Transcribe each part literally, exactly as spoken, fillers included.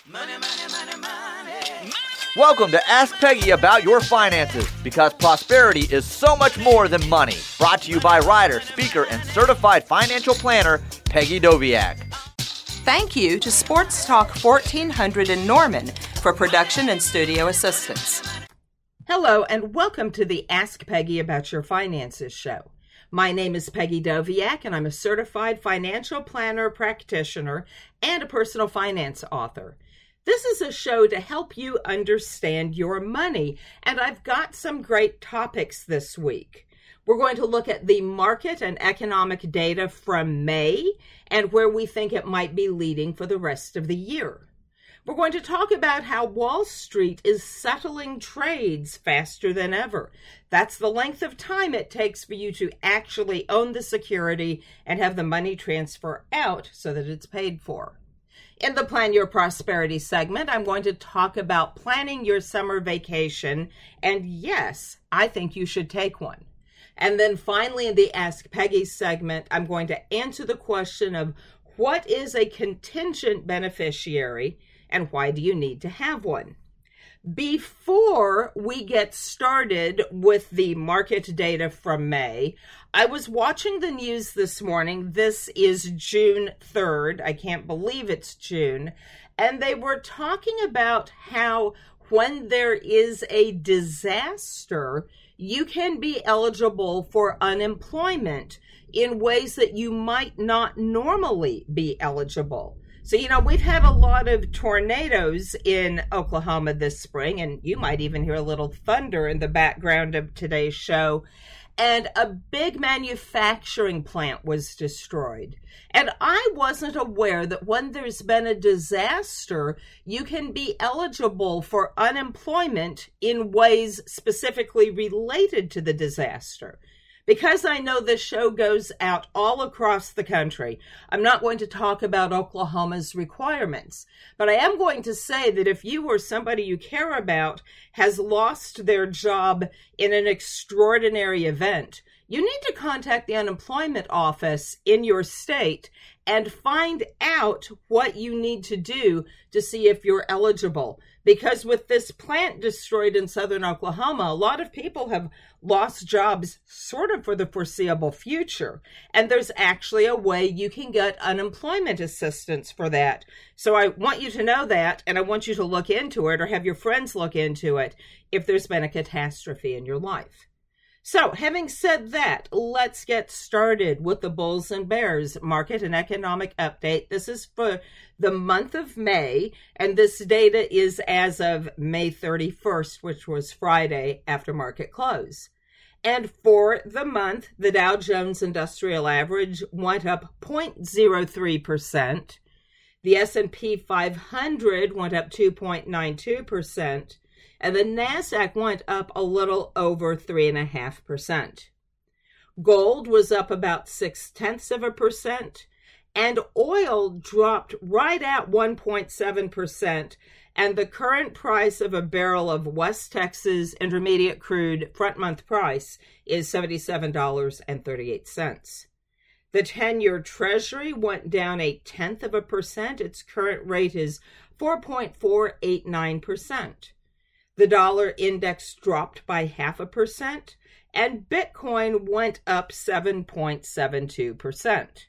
Money, money, money, money. Welcome to Ask Peggy About Your Finances, because prosperity is so much more than money. Brought to you by writer, speaker, and certified financial planner, Peggy Doviak. Thank you to Sports Talk fourteen hundred in Norman for production and studio assistance. Hello, and welcome to the Ask Peggy About Your Finances show. My name is Peggy Doviak, and I'm a certified financial planner, practitioner, and a personal finance author. This is a show to help you understand your money, and I've got some great topics this week. We're going to look at the market and economic data from May and where we think it might be leading for the rest of the year. We're going to talk about how Wall Street is settling trades faster than ever. That's the length of time it takes for you to actually own the security and have the money transfer out so that it's paid for. In the Plan Your Prosperity segment, I'm going to talk about planning your summer vacation, and yes, I think you should take one. And then finally, in the Ask Peggy segment, I'm going to answer the question of what is a contingent beneficiary and why do you need to have one? Before we get started with the market data from May, I was watching the news this morning. This is June third. I can't believe it's June. And they were talking about how when there is a disaster, you can be eligible for unemployment in ways that you might not normally be eligible. So, you know, we've had a lot of tornadoes in Oklahoma this spring, and you might even hear a little thunder in the background of today's show. And a big manufacturing plant was destroyed. And I wasn't aware that when there's been a disaster, you can be eligible for unemployment in ways specifically related to the disaster. Because I know this show goes out all across the country, I'm not going to talk about Oklahoma's requirements. But I am going to say that if you or somebody you care about has lost their job in an extraordinary event, you need to contact the unemployment office in your state and find out what you need to do to see if you're eligible. Because with this plant destroyed in southern Oklahoma, a lot of people have lost jobs sort of for the foreseeable future. And there's actually a way you can get unemployment assistance for that. So I want you to know that, and I want you to look into it or have your friends look into it if there's been a catastrophe in your life. So, having said that, let's get started with the Bulls and Bears market and economic update. This is for the month of May, and this data is as of May thirty-first, which was Friday after market close. And for the month, the Dow Jones Industrial Average went up zero point zero three percent. The S and P five hundred went up two point nine two percent. And the NASDAQ went up a little over three point five percent. Gold was up about six-tenths of a percent, and oil dropped right at one point seven percent, and the current price of a barrel of West Texas Intermediate crude front-month price is seventy-seven dollars and thirty-eight cents. The ten-year Treasury went down a tenth of a percent. Its current rate is four point four eight nine percent. The dollar index dropped by half a percent, and Bitcoin went up seven point seven two percent.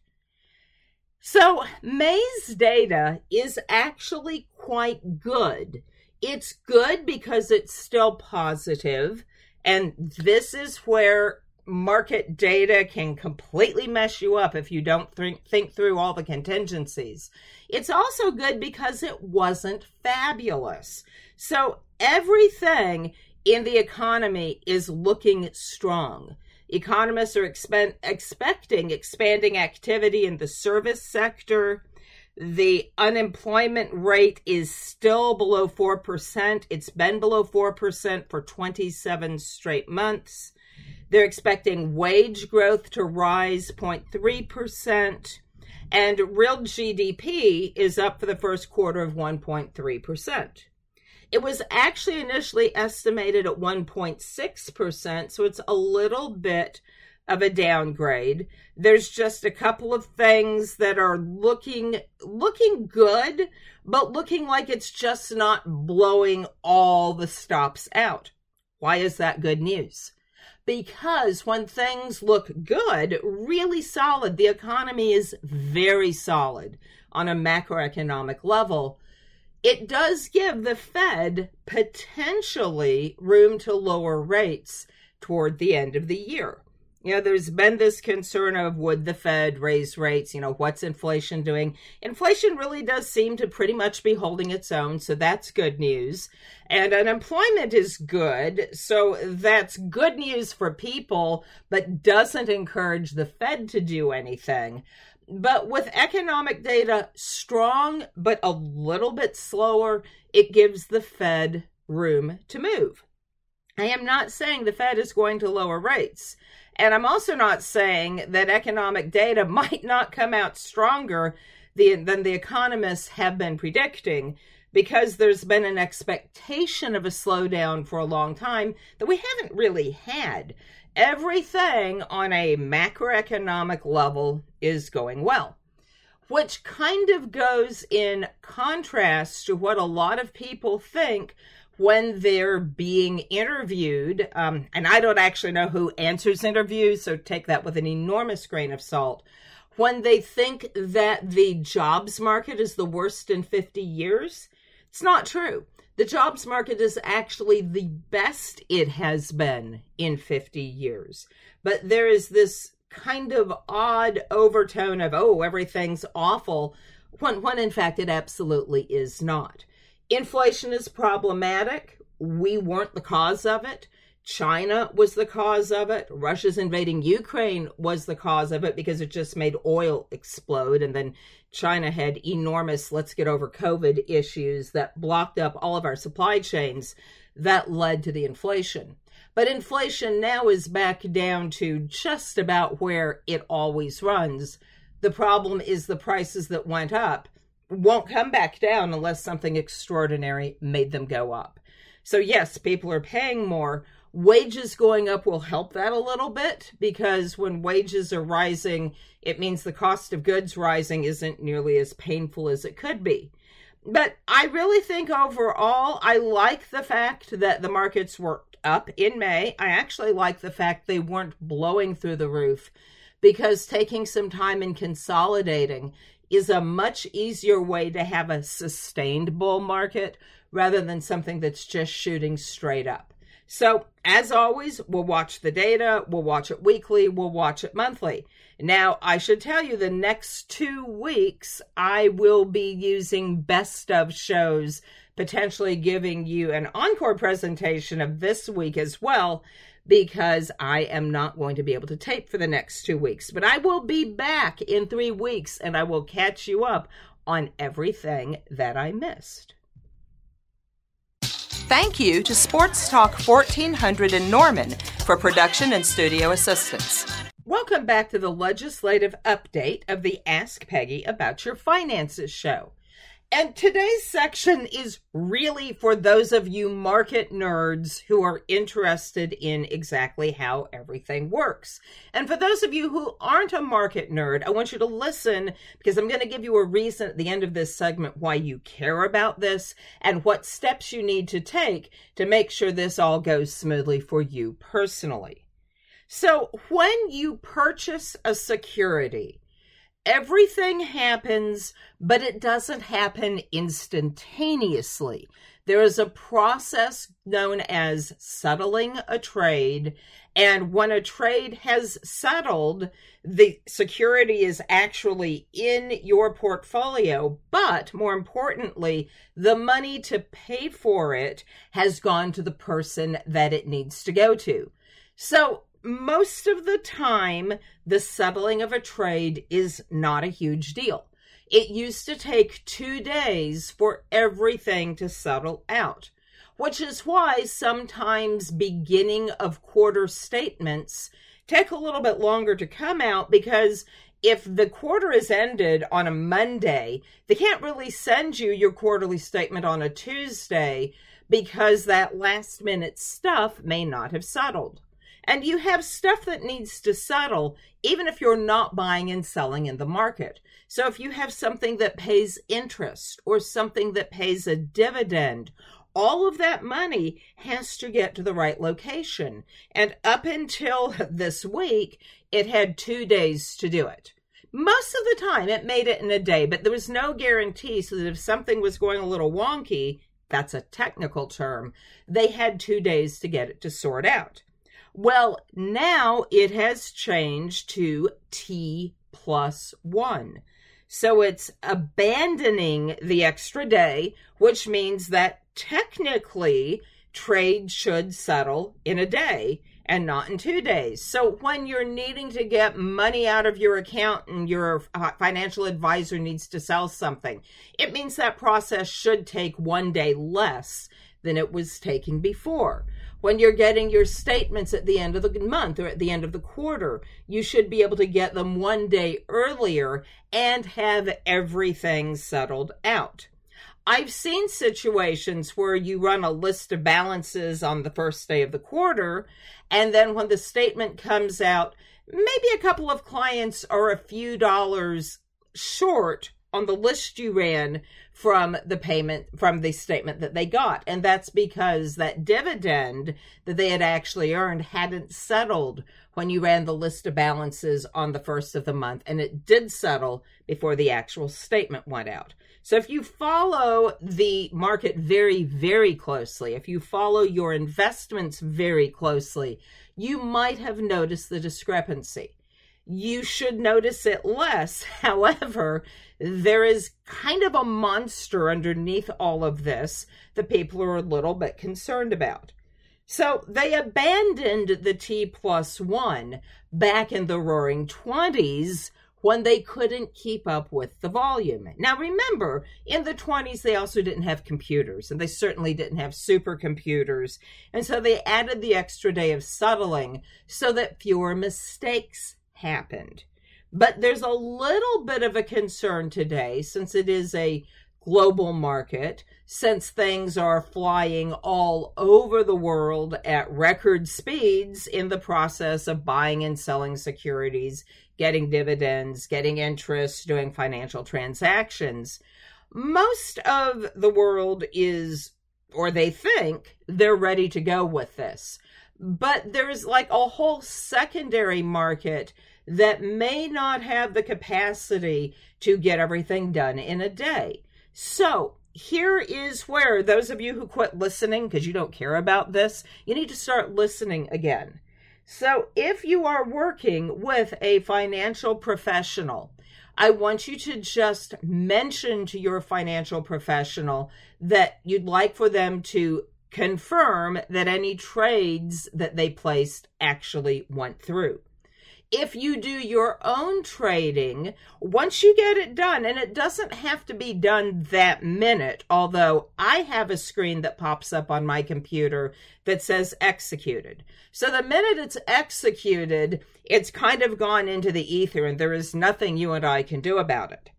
So May's data is actually quite good. It's good because it's still positive, and this is where market data can completely mess you up if you don't think, think through all the contingencies. It's also good because it wasn't fabulous. So everything in the economy is looking strong. Economists are expen- expecting expanding activity in the service sector. The unemployment rate is still below four percent. It's been below four percent for twenty-seven straight months. They're expecting wage growth to rise zero point three percent, and real G D P is up for the first quarter of one point three percent. It was actually initially estimated at one point six percent, so it's a little bit of a downgrade. There's just a couple of things that are looking looking good, but looking like it's just not blowing all the stops out. Why is that good news? Because when things look good, really solid, the economy is very solid on a macroeconomic level, it does give the Fed potentially room to lower rates toward the end of the year. You know, there's been this concern of, would the Fed raise rates? You know, what's inflation doing? Inflation really does seem to pretty much be holding its own, so that's good news. And unemployment is good, so that's good news for people, but doesn't encourage the Fed to do anything. But with economic data strong, but a little bit slower, it gives the Fed room to move. I am not saying the Fed is going to lower rates. And I'm also not saying that economic data might not come out stronger than the economists have been predicting, because there's been an expectation of a slowdown for a long time that we haven't really had. Everything on a macroeconomic level is going well, which kind of goes in contrast to what a lot of people think when they're being interviewed. Um, and I don't actually know who answers interviews, so take that with an enormous grain of salt. When they think that the jobs market is the worst in fifty years, it's not true. The jobs market is actually the best it has been in fifty years. But there is this kind of odd overtone of, oh, everything's awful, when, when in fact it absolutely is not. Inflation is problematic. We weren't the cause of it. China was the cause of it. Russia's invading Ukraine was the cause of it because it just made oil explode. And then China had enormous let's get over COVID issues that blocked up all of our supply chains that led to the inflation. But inflation now is back down to just about where it always runs. The problem is the prices that went up won't come back down unless something extraordinary made them go up. So yes, people are paying more. Wages going up will help that a little bit, because when wages are rising, it means the cost of goods rising isn't nearly as painful as it could be. But I really think overall, I like the fact that the markets were up in May. I actually like the fact they weren't blowing through the roof, because taking some time and consolidating is a much easier way to have a sustained bull market rather than something that's just shooting straight up. So, as always, we'll watch the data, we'll watch it weekly, we'll watch it monthly. Now, I should tell you, the next two weeks, I will be using best of shows, potentially giving you an encore presentation of this week as well, because I am not going to be able to tape for the next two weeks. But I will be back in three weeks, and I will catch you up on everything that I missed. Thank you to Sports Talk fourteen hundred in Norman for production and studio assistance. Welcome back to the legislative update of the Ask Peggy About Your Finances show. And today's section is really for those of you market nerds who are interested in exactly how everything works. And for those of you who aren't a market nerd, I want you to listen, because I'm going to give you a reason at the end of this segment why you care about this and what steps you need to take to make sure this all goes smoothly for you personally. So when you purchase a security, everything happens, but it doesn't happen instantaneously. There is a process known as settling a trade, and when a trade has settled, the security is actually in your portfolio, but more importantly, the money to pay for it has gone to the person that it needs to go to. So most of the time, the settling of a trade is not a huge deal. It used to take two days for everything to settle out, which is why sometimes beginning of quarter statements take a little bit longer to come out, because if the quarter is ended on a Monday, they can't really send you your quarterly statement on a Tuesday because that last minute stuff may not have settled. And you have stuff that needs to settle, even if you're not buying and selling in the market. So if you have something that pays interest or something that pays a dividend, all of that money has to get to the right location. And up until this week, it had two days to do it. Most of the time, it made it in a day, but there was no guarantee, so that if something was going a little wonky, that's a technical term, they had two days to get it to sort out. Well, now it has changed to T plus one. So it's abandoning the extra day, which means that technically trade should settle in a day and not in two days. So when you're needing to get money out of your account and your financial advisor needs to sell something, it means that process should take one day less than it was taking before. When you're getting your statements at the end of the month or at the end of the quarter, you should be able to get them one day earlier and have everything settled out. I've seen situations where you run a list of balances on the first day of the quarter, and then when the statement comes out, maybe a couple of clients are a few dollars short on the list you ran from the payment, from the statement that they got. And that's because that dividend that they had actually earned hadn't settled when you ran the list of balances on the first of the month. And it did settle before the actual statement went out. So if you follow the market very, very closely, if you follow your investments very closely, you might have noticed the discrepancy. You should notice it less. However, there is kind of a monster underneath all of this that people are a little bit concerned about. So they abandoned the T plus one back in the roaring twenties when they couldn't keep up with the volume. Now remember, in the twenties, they also didn't have computers, and they certainly didn't have supercomputers. And so they added the extra day of settling so that fewer mistakes happened. But there's a little bit of a concern today, since it is a global market, since things are flying all over the world at record speeds in the process of buying and selling securities, getting dividends, getting interest, doing financial transactions. Most of the world is, or they think, they're ready to go with this. But there's like a whole secondary market that may not have the capacity to get everything done in a day. So here is where those of you who quit listening because you don't care about this, you need to start listening again. So if you are working with a financial professional, I want you to just mention to your financial professional that you'd like for them to confirm that any trades that they placed actually went through. If you do your own trading, once you get it done, and it doesn't have to be done that minute, although I have a screen that pops up on my computer that says executed. So the minute it's executed, it's kind of gone into the ether and there is nothing you and I can do about it.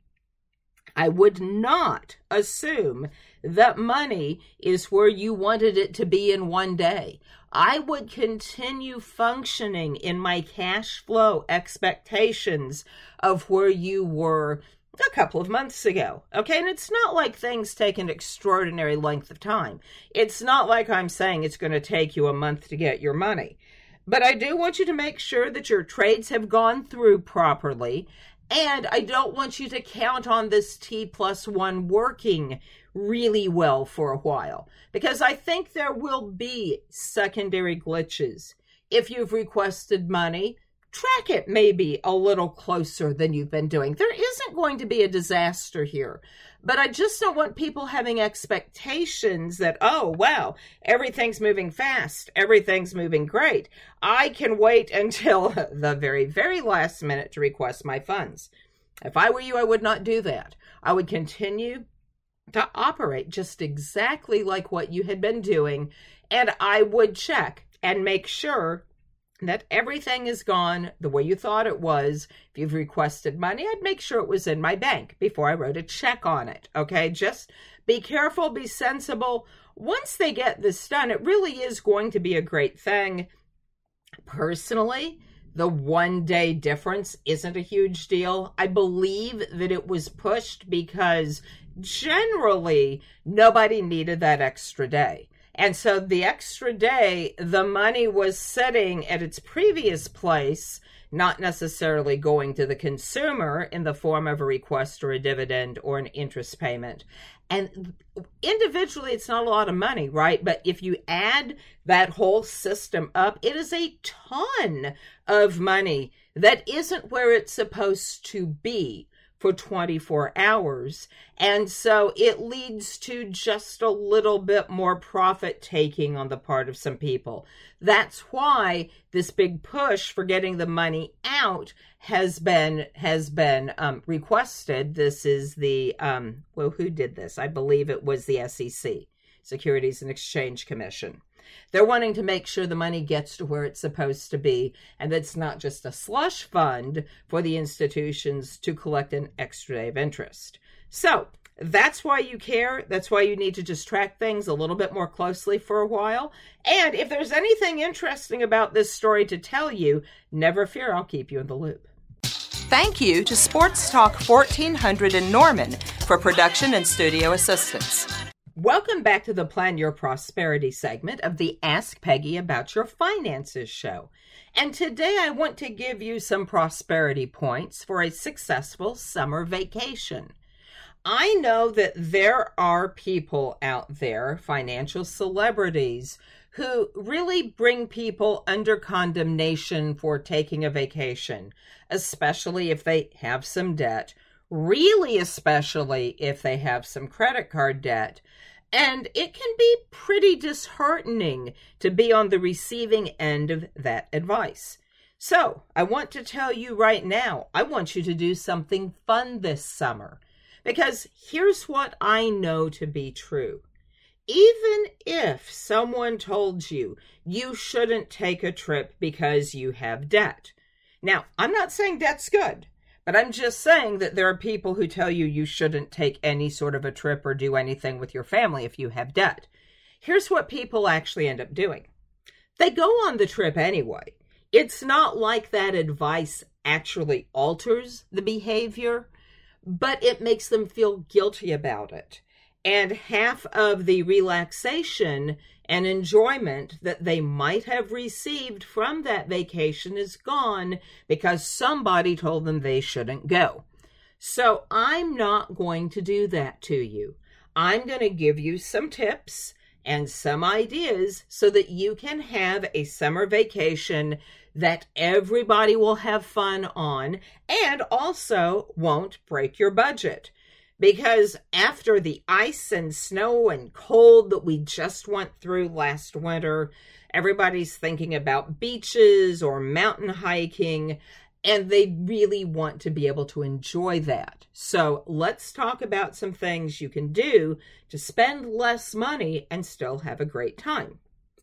I would not assume that money is where you wanted it to be in one day. I would continue functioning in my cash flow expectations of where you were a couple of months ago. Okay, and it's not like things take an extraordinary length of time. It's not like I'm saying it's going to take you a month to get your money. But I do want you to make sure that your trades have gone through properly. And I don't want you to count on this T plus one working really well for a while, because I think there will be secondary glitches. If you've requested money, track it maybe a little closer than you've been doing. There isn't going to be a disaster here, but I just don't want people having expectations that, oh, wow, everything's moving fast, everything's moving great. I can wait until the very, very last minute to request my funds. If I were you, I would not do that. I would continue to operate just exactly like what you had been doing, and I would check and make sure that everything is gone the way you thought it was. If you've requested money, I'd make sure it was in my bank before I wrote a check on it, okay? Just be careful, be sensible. Once they get this done, it really is going to be a great thing. Personally, the one day difference isn't a huge deal. I believe that it was pushed because generally nobody needed that extra day. And so the extra day, the money was sitting at its previous place, not necessarily going to the consumer in the form of a request or a dividend or an interest payment. And individually, it's not a lot of money, right? But if you add that whole system up, it is a ton of money that isn't where it's supposed to be for twenty-four hours. And so it leads to just a little bit more profit taking on the part of some people. That's why this big push for getting the money out has been has been um, requested. This is the, um, well, who did this? I believe it was the S E C, Securities and Exchange Commission. They're wanting to make sure the money gets to where it's supposed to be, and it's not just a slush fund for the institutions to collect an extra day of interest. So that's why you care. That's why you need to just track things a little bit more closely for a while. And if there's anything interesting about this story to tell you, never fear, I'll keep you in the loop. Thank you to Sports Talk fourteen hundred in Norman for production and studio assistance. Welcome back to the Plan Your Prosperity segment of the Ask Peggy About Your Finances show. And today I want to give you some prosperity points for a successful summer vacation. I know that there are people out there, financial celebrities, who really bring people under condemnation for taking a vacation, especially if they have some debt, really especially if they have some credit card debt. And it can be pretty disheartening to be on the receiving end of that advice. So I want to tell you right now, I want you to do something fun this summer. Because here's what I know to be true. Even if someone told you you shouldn't take a trip because you have debt. Now, I'm not saying debt's good. But I'm just saying that there are people who tell you you shouldn't take any sort of a trip or do anything with your family if you have debt. Here's what people actually end up doing. They go on the trip anyway. It's not like that advice actually alters the behavior, but it makes them feel guilty about it. And half of the relaxation and enjoyment that they might have received from that vacation is gone because somebody told them they shouldn't go. So I'm not going to do that to you. I'm going to give you some tips and some ideas so that you can have a summer vacation that everybody will have fun on and also won't break your budget. Because after the ice and snow and cold that we just went through last winter, everybody's thinking about beaches or mountain hiking, and they really want to be able to enjoy that. So let's talk about some things you can do to spend less money and still have a great time.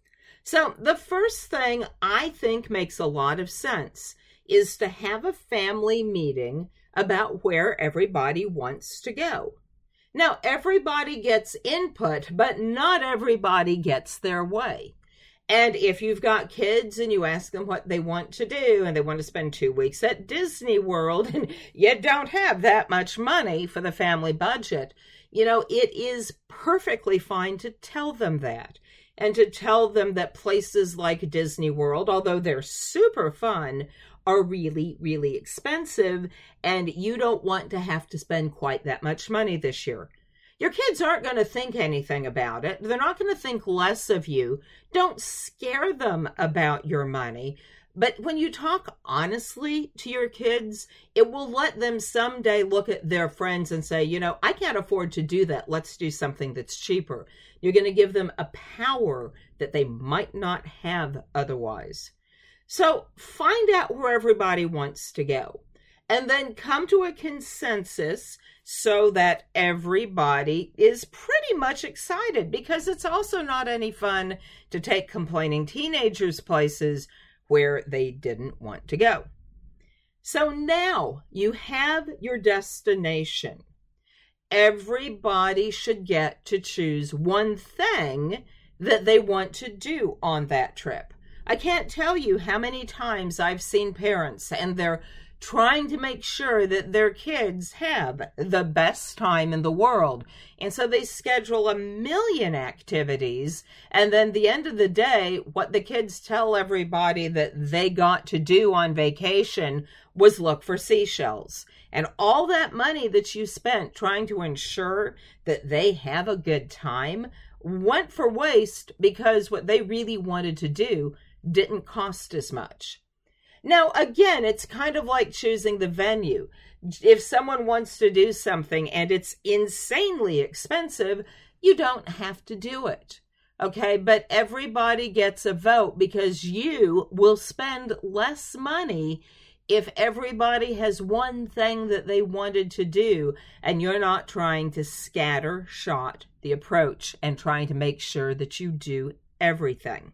So the first thing I think makes a lot of sense is to have a family meeting about where everybody wants to go. Now, everybody gets input, but not everybody gets their way. And if you've got kids and you ask them what they want to do and they want to spend two weeks at Disney World and you don't have that much money for the family budget, you know, it is perfectly fine to tell them that. And to tell them that places like Disney World, although they're super fun, are really, really expensive, and you don't want to have to spend quite that much money this year. Your kids aren't going to think anything about it. They're not going to think less of you. Don't scare them about your money. But when you talk honestly to your kids, it will let them someday look at their friends and say, you know, I can't afford to do that. Let's do something that's cheaper. You're going to give them a power that they might not have otherwise. So find out where everybody wants to go and then come to a consensus so that everybody is pretty much excited, because it's also not any fun to take complaining teenagers places where they didn't want to go. So now you have your destination. Everybody should get to choose one thing that they want to do on that trip. I can't tell you how many times I've seen parents and they're trying to make sure that their kids have the best time in the world. And so they schedule a million activities. And then the end of the day, what the kids tell everybody that they got to do on vacation was look for seashells. And all that money that you spent trying to ensure that they have a good time went for waste because what they really wanted to do didn't cost as much. Now, again, it's kind of like choosing the venue. If someone wants to do something and it's insanely expensive, you don't have to do it. Okay, but everybody gets a vote because you will spend less money if everybody has one thing that they wanted to do and you're not trying to scatter shot the approach and trying to make sure that you do everything.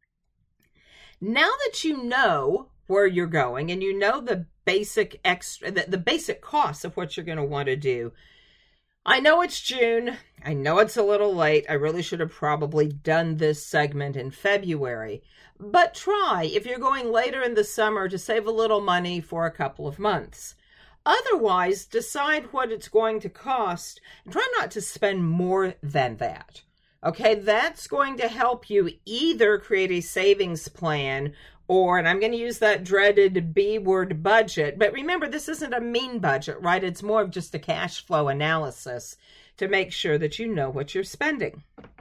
Now that you know where you're going and you know the basic extra the, the basic costs of what you're going to want to do, I know it's June. I know it's a little late. I really should have probably done this segment in February. But try, if you're going later in the summer, to save a little money for a couple of months. Otherwise, decide what it's going to cost and try not to spend more than that. Okay, that's going to help you either create a savings plan or, and I'm going to use that dreaded B word, budget. But remember, this isn't a mean budget, right? It's more of just a cash flow analysis to make sure that you know what you're spending.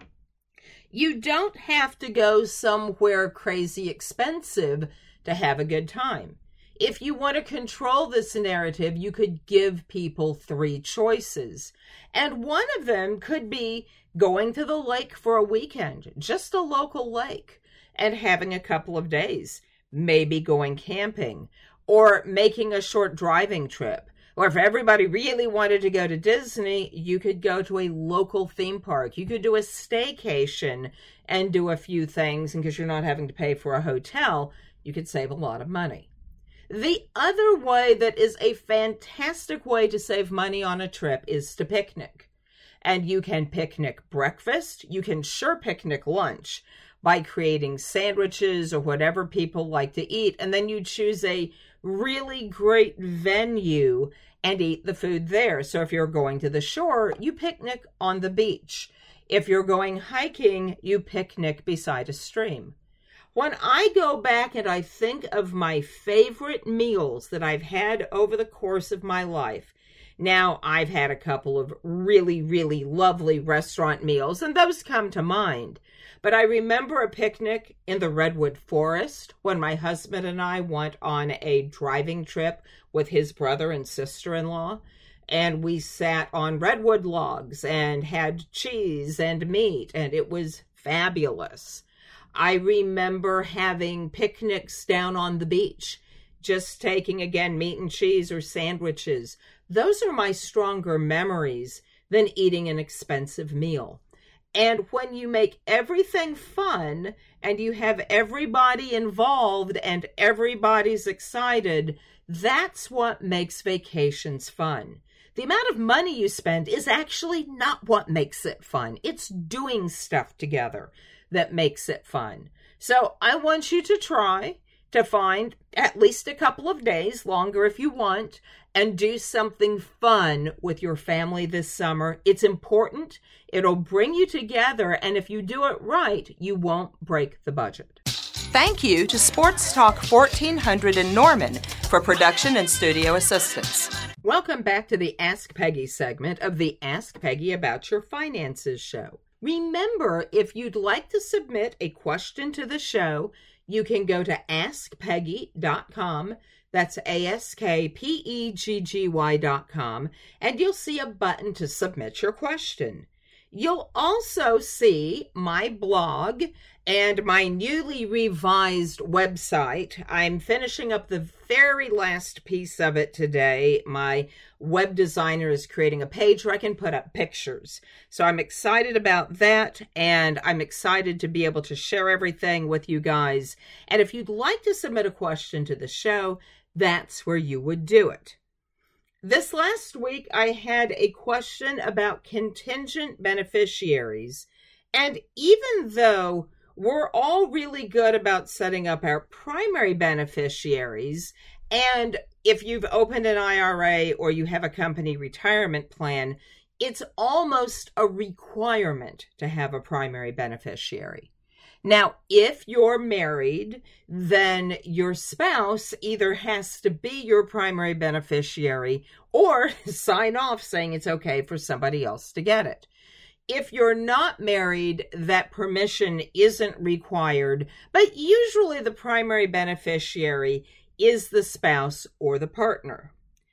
You don't have to go somewhere crazy expensive to have a good time. If you want to control this narrative, you could give people three choices. And one of them could be going to the lake for a weekend, just a local lake, and having a couple of days, maybe going camping, or making a short driving trip. Or if everybody really wanted to go to Disney, you could go to a local theme park. You could do a staycation and do a few things, and because you're not having to pay for a hotel, you could save a lot of money. The other way that is a fantastic way to save money on a trip is to picnic. And you can picnic breakfast, you can sure picnic lunch by creating sandwiches or whatever people like to eat, and then you choose a really great venue and eat the food there. So if you're going to the shore, you picnic on the beach. If you're going hiking, you picnic beside a stream. When I go back and I think of my favorite meals that I've had over the course of my life, now I've had a couple of really, really lovely restaurant meals, and those come to mind. But I remember a picnic in the Redwood Forest when my husband and I went on a driving trip with his brother and sister-in-law. And we sat on redwood logs and had cheese and meat, and it was fabulous. I remember having picnics down on the beach, just taking, again, meat and cheese or sandwiches. Those are my stronger memories than eating an expensive meal. And when you make everything fun and you have everybody involved and everybody's excited, that's what makes vacations fun. The amount of money you spend is actually not what makes it fun. It's doing stuff together that makes it fun. So I want you to try to find at least a couple of days, longer if you want, and do something fun with your family this summer. It's important. It'll bring you together, and if you do it right, you won't break the budget. Thank you to Sports Talk fourteen hundred in Norman for production and studio assistance. Welcome back to the Ask Peggy segment of the Ask Peggy About Your Finances show. Remember, if you'd like to submit a question to the show, you can go to ask peggy dot com. That's A S K P E G G Y dot com, and you'll see a button to submit your question. You'll also see my blog and my newly revised website. I'm finishing up the very last piece of it today. My web designer is creating a page where I can put up pictures. So I'm excited about that, and I'm excited to be able to share everything with you guys. And if you'd like to submit a question to the show, that's where you would do it. This last week, I had a question about contingent beneficiaries. And even though we're all really good about setting up our primary beneficiaries. And if you've opened an I R A or you have a company retirement plan, it's almost a requirement to have a primary beneficiary. Now, if you're married, then your spouse either has to be your primary beneficiary or sign off saying it's okay for somebody else to get it. If you're not married, that permission isn't required, but usually the primary beneficiary is the spouse or the partner.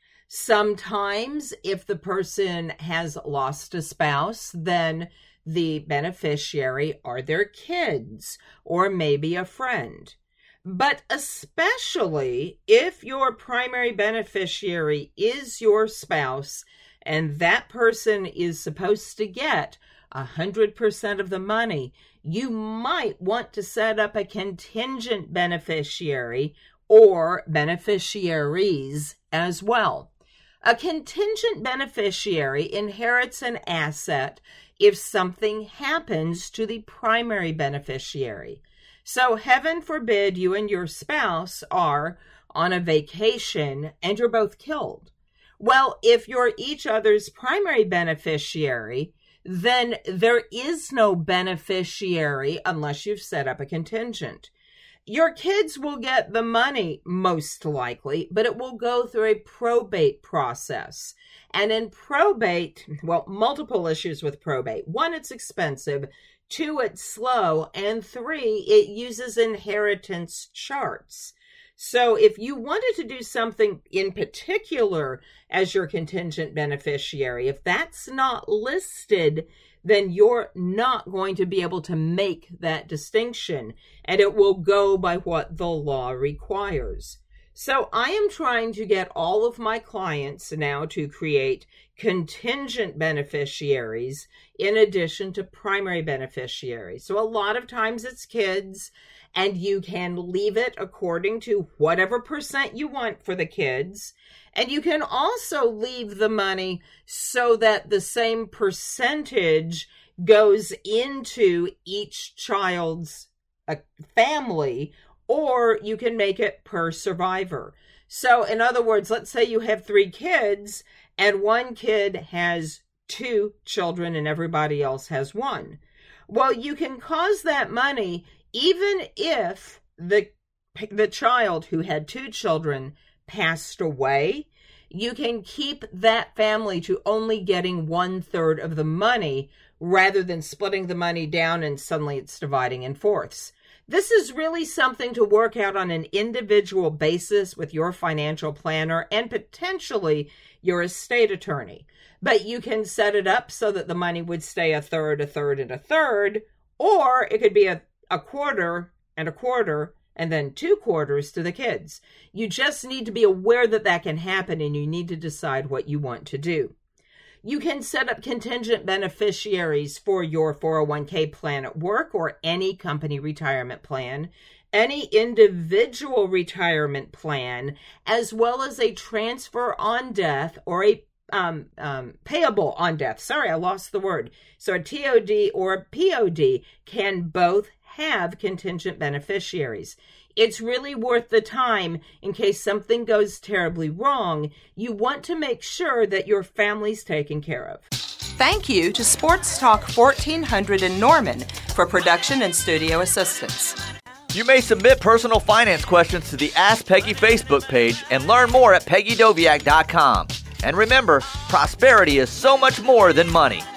Sometimes, if the person has lost a spouse, then the beneficiary are their kids or maybe a friend. But especially if your primary beneficiary is your spouse and that person is supposed to get one hundred percent of the money, you might want to set up a contingent beneficiary or beneficiaries as well. A contingent beneficiary inherits an asset if something happens to the primary beneficiary. So heaven forbid you and your spouse are on a vacation and you're both killed. Well, if you're each other's primary beneficiary, then there is no beneficiary unless you've set up a contingent. Your kids will get the money, most likely, but it will go through a probate process. And in probate, well, multiple issues with probate. One, it's expensive. Two, it's slow. And three, it uses inheritance charts. So if you wanted to do something in particular as your contingent beneficiary, if that's not listed, then you're not going to be able to make that distinction, and it will go by what the law requires. So I am trying to get all of my clients now to create contingent beneficiaries in addition to primary beneficiaries. So a lot of times it's kids, and you can leave it according to whatever percent you want for the kids. And you can also leave the money so that the same percentage goes into each child's uh, family, or you can make it per survivor. So in other words, let's say you have three kids and one kid has two children and everybody else has one. Well, you can cause that money even if the the child who had two children passed away. You can keep that family to only getting one third of the money rather than splitting the money down and suddenly it's dividing in fourths. This is really something to work out on an individual basis with your financial planner and potentially your estate attorney. But you can set it up so that the money would stay a third, a third, and a third, or it could be a, a quarter and a quarter and then two quarters to the kids. You just need to be aware that that can happen, and you need to decide what you want to do. You can set up contingent beneficiaries for your four oh one k plan at work or any company retirement plan, any individual retirement plan, as well as a transfer on death or a um, um, payable on death. Sorry, I lost the word. So a T O D or a P O D can both have contingent beneficiaries. It's really worth the time in case something goes terribly wrong. You want to make sure that your family's taken care of. Thank you to Sports Talk fourteen hundred in Norman for production and studio assistance. You may submit personal finance questions to the Ask Peggy Facebook page and learn more at peggy doviak dot com. And remember, prosperity is so much more than money.